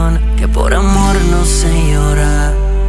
dijeron que por amor no se llora,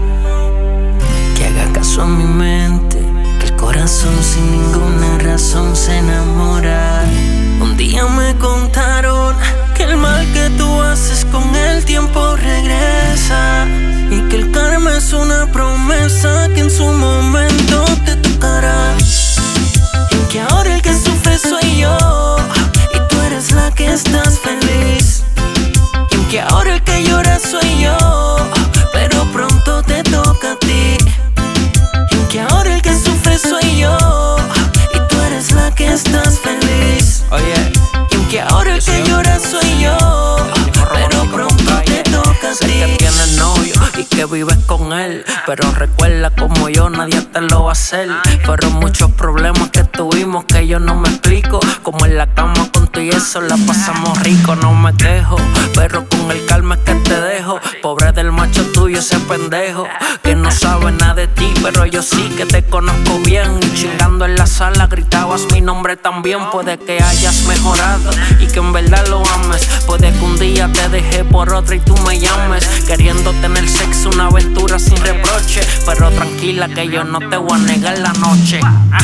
que haga caso a mi mente, que el corazón sin ninguna razón se enamora. Un día me contaron que el mal que tú haces con el tiempo regresa, y que el karma es una promesa que en su momento te tocará, y que ahora el que sufre soy yo y tú eres la que estás feliz, y que ahora el que llora soy yo, pero pronto te toca a ti, y que ahora el que sufre soy yo y tú eres la que estás feliz. Oye, y que ahora el que llora soy yo, pero pronto te toca a ti. Sé que tienes novio y que vives con él, pero recuerda como yo nadie te lo va a hacer. Fueron muchos problemas que tuvimos que yo no me explico, como en la cama con tú y eso la pasamos rico. No me quejo, pero con el calma es que te dejo. Pobre del macho tuyo ese pendejo que no sabe nada de ti, pero yo sí que te conozco bien. Y chingando en la sala gritabas mi nombre también. Puede que hayas mejorado y que en verdad lo ames, puede que un día te dejé por otra y tú me llames, queriendo tener sexo, una aventura sin reproche, pero tranquila que yo no te voy a negar la noche.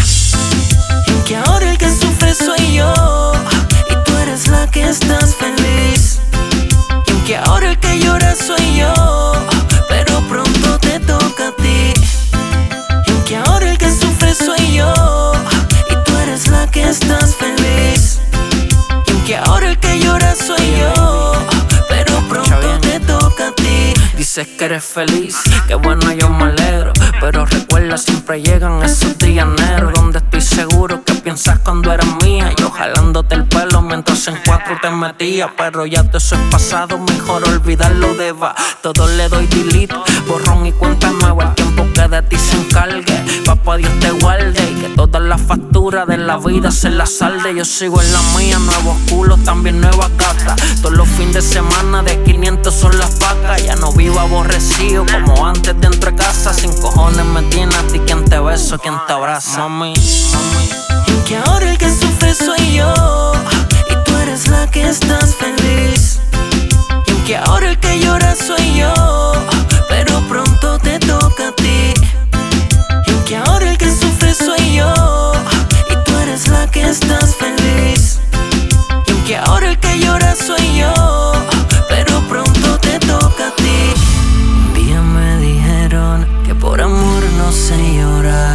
Y que ahora el que sufre soy yo y tú eres la que estás feliz, y que ahora el que llora soy yo, pero pronto te toca a ti, y que ahora el que sufre soy yo y tú eres la que estás feliz, y que ahora el que llora soy yo, pero pronto te toca a ti. Dices que eres feliz, que bueno, yo me alegro, pero recuerda siempre llegan esos días negros donde estoy seguro que piensas cuando eras mía, yo jalándote el pelo mientras en cuatro te metía. Pero ya todo eso es pasado, mejor olvidarlo de va. Todo le doy delete, borrón y cuenta nueva, el tiempo que de ti se encargue. Papá Dios te guarde y que todas las facturas de la vida se las salde. Yo sigo en la mía, nuevos culos, también nuevas gatas. Todos los fines de semana de 500 son las vacas. Ya no vivo aborrecido como antes dentro de casa. Sin cojones me tiene a ti, quien te beso, quien te abraza, mami. Y que ahora el que sufre soy yo y tú eres la que estás feliz, y que ahora el que llora soy yo, pero pronto te toca a ti, y que ahora el que sufre soy yo y tú eres la que estás feliz, y que ahora el que llora soy yo, pero pronto te toca a ti. Un día me dijeron que por amor no se llora,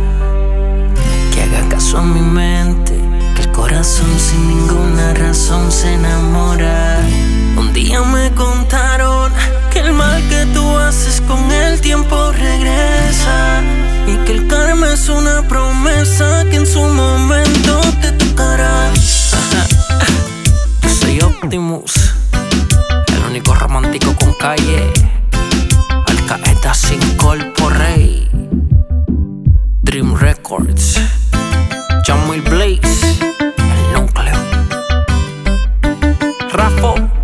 que haga caso a mi mente, que el corazón sin ninguna razón se enamora. Un día me contaron que el mal que tú haces con el tiempo regresa, y que el karma es una promesa que en su momento te tocará. Yo soy Optimus, el único romántico con calle, Al Qaeda sin corporate, Dream Records, Jamil Blaze, el núcleo, Rafo.